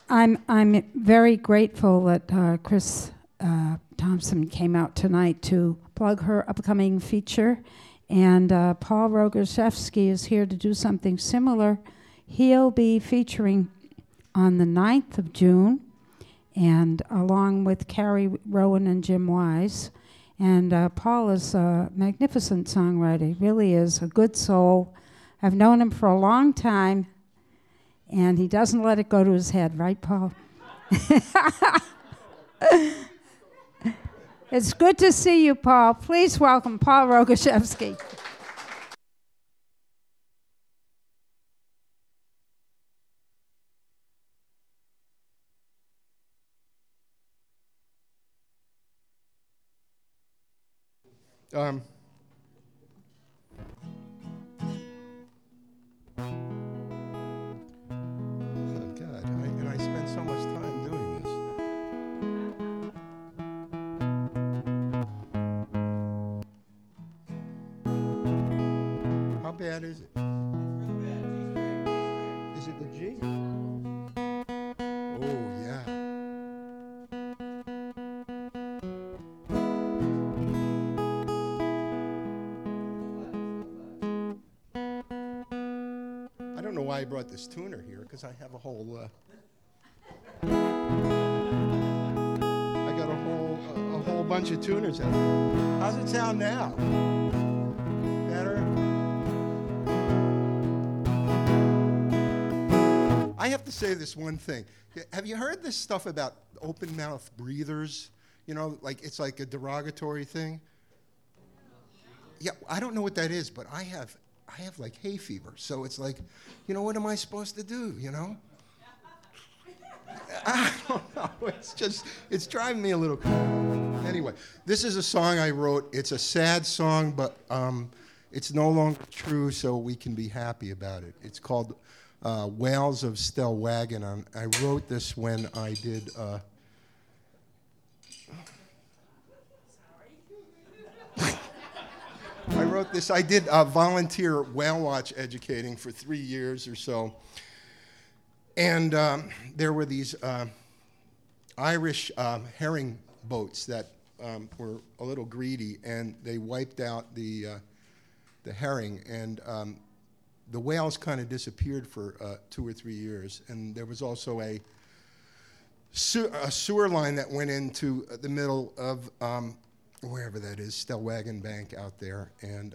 I'm very grateful that Chris Thompson came out tonight to plug her upcoming feature, and Paul Rogoszewski is here to do something similar. He'll be featuring on the 9th of June, and along with Carrie Rowan and Jim Wise. And Paul is a magnificent songwriter. He really is a good soul. I've known him for a long time, and he doesn't let it go to his head, right, Paul? It's good to see you, Paul. Please welcome Paul Rogoszewski. Oh, God, I spent so much time doing this. How bad is it? Is it the G? Oh, yeah. I don't know why I brought this tuner here, because I have a whole, I got a whole bunch of tuners out there. How's it sound now? Better? I have to say this one thing. Have you heard this stuff about open mouth breathers? You know, like it's like a derogatory thing. Yeah, I don't know what that is, but I have like hay fever, so it's like, you know, what am I supposed to do, you know? I don't know, it's driving me a little crazy. Anyway, this is a song I wrote. It's a sad song, but it's no longer true, so we can be happy about it. It's called Whales of Stellwagen. I wrote this when I did... I wrote this. I did volunteer whale watch educating for 3 years or so. And there were these Irish herring boats that were a little greedy, and they wiped out the herring. And the whales kind of disappeared for 2 or 3 years. And there was also a sewer line that went into the middle of... wherever that is, Stellwagen Bank out there, and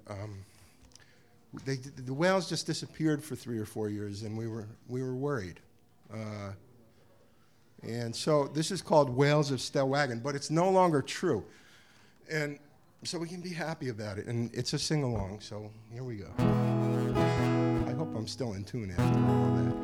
the whales just disappeared for 3 or 4 years, and we were worried. And so this is called Whales of Stellwagen, but it's no longer true, and so we can be happy about it. And it's a sing-along, so here we go. I hope I'm still in tune after all that.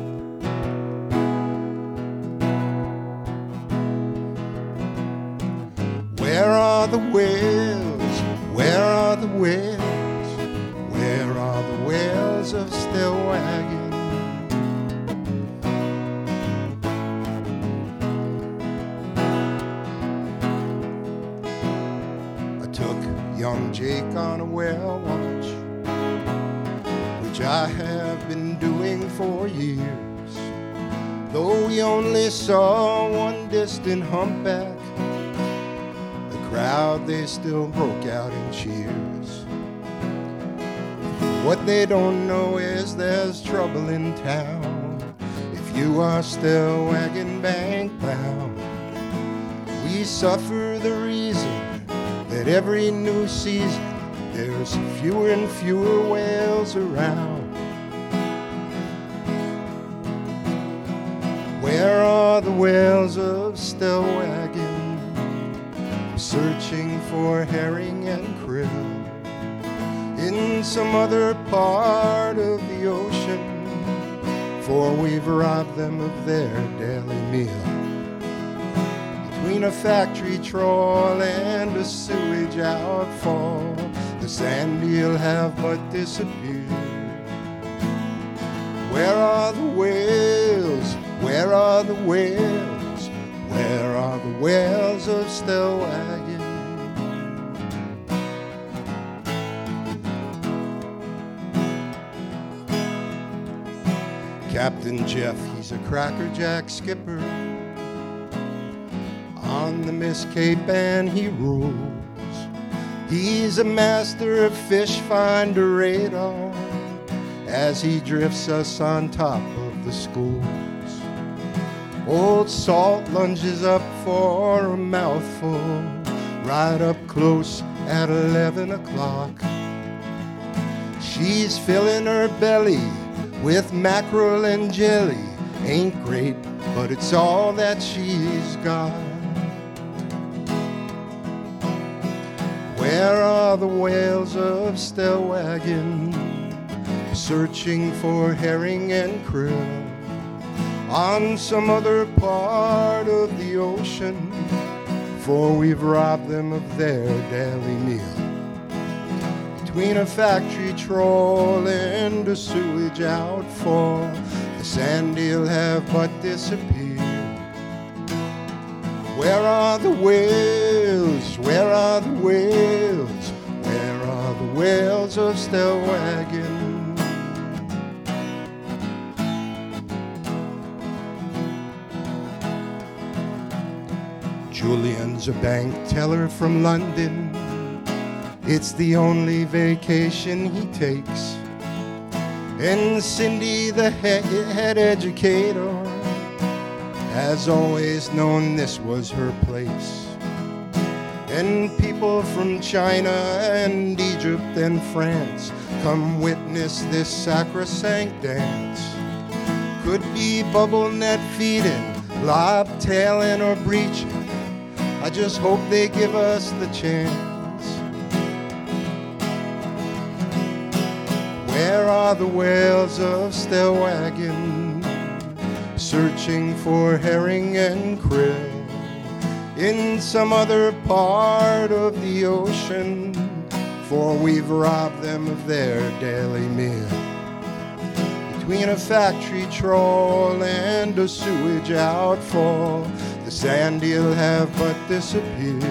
Where are the whales? Where are the whales? Where are the whales of Stellwagen? I took young Jake on a whale watch, which I have been doing for years. Though we only saw one distant humpback, crowd, they still broke out in cheers. What they don't know is there's trouble in town. If you are Stellwagen Bank bound, we suffer the reason that every new season there's fewer and fewer whales around. Where are the whales of Stellwagen? Searching for herring and krill in some other part of the ocean, for we've robbed them of their daily meal. Between a factory trawl and a sewage outfall, the sand eel have but disappeared. Where are the whales? Where are the whales? Where are the whales of Stellwagen? Captain Jeff, he's a crackerjack skipper on the Miss Cape, and he rules. He's a master of fish finder radar as he drifts us on top of the schools. Old Salt lunges up for a mouthful right up close at 11 o'clock. She's filling her belly with mackerel and jelly. Ain't great, but it's all that she's got. Where are the whales of Stellwagen, searching for herring and krill on some other part of the ocean? For we've robbed them of their daily meal. Between a factory troll and a sewage outfall, the sand eel have but disappeared. Where are the whales? Where are the whales? Where are the whales of Stellwagen? Julian's a bank teller from London. It's the only vacation he takes. And Cindy, the head educator, has always known this was her place. And people from China and Egypt and France come witness this sacrosanct dance. Could be bubble net feeding, lobtailing or breaching. I just hope they give us the chance. Where are the whales of Stellwagen, searching for herring and krill in some other part of the ocean? For we've robbed them of their daily meal. Between a factory troll and a sewage outfall, the sand eel have but disappeared.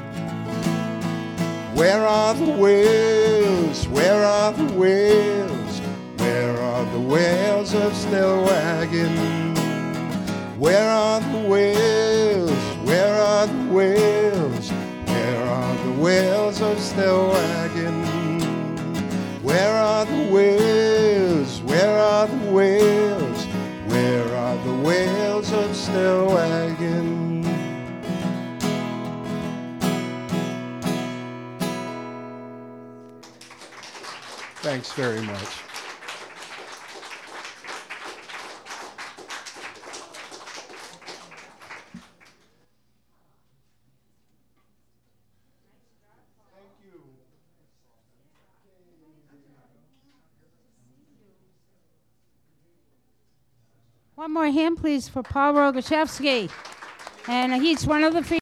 Where are the whales? Where are the whales? Where are the whales of Stellwagen? Where are the whales? Where are the whales? Where are the whales of Stellwagen? Where are the whales? Where are the whales? Where are the whales of Stellwagen? Thanks very much. One more hand, please, for Paul Rogoszewski. And he's one of the